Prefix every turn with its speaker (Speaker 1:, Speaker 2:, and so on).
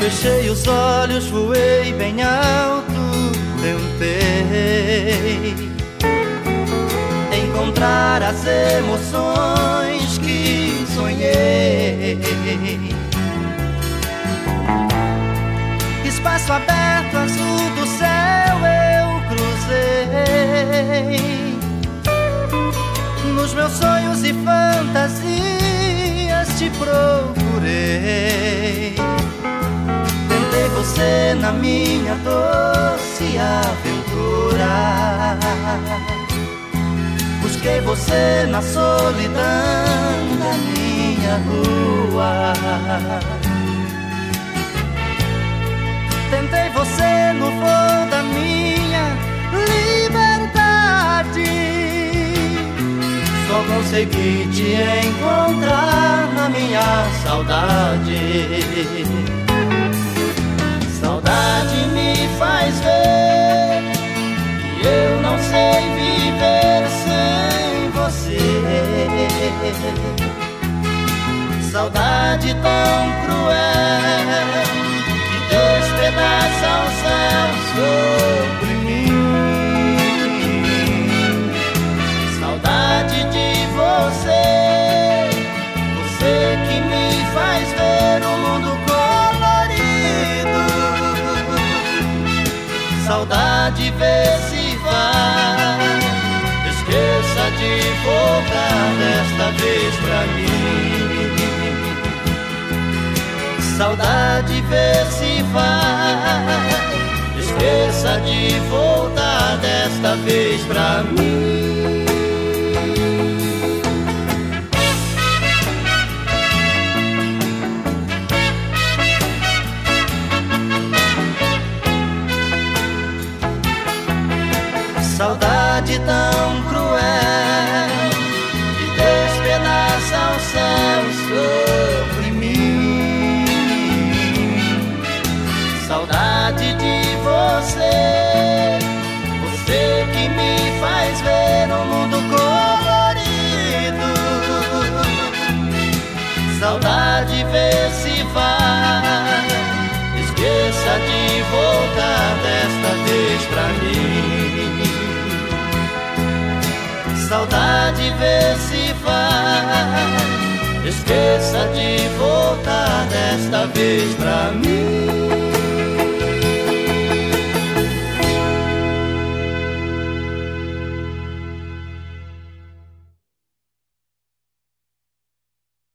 Speaker 1: Fechei os olhos, voei bem alto, tentei encontrar as emoções que sonhei. Espaço aberto, azul do céu eu cruzei. Nos meus sonhos e fantasias te procurei. Tentei você na minha doce aventura. Busquei você na solidão da minha rua. Tentei você no voo da minha liberdade. Só consegui te encontrar na minha saudade. Saudade me faz ver que eu não sei viver sem você. Saudade tão cruel que despedaça o céu sobre mim. Saudade de você, você que me faz ver o mundo colorido. Saudade vê se vai, esqueça de voltar desta vez pra mim. Saudade vê se vai, esqueça de voltar desta vez pra mim. Saudade tão cruel que despedaça o céu sobre mim. Saudade de você, você que me faz ver o mundo colorido. Saudade vê se vai, esqueça de voltar desta vez pra mim. Saudade vê se vai, esqueça de voltar desta vez pra mim.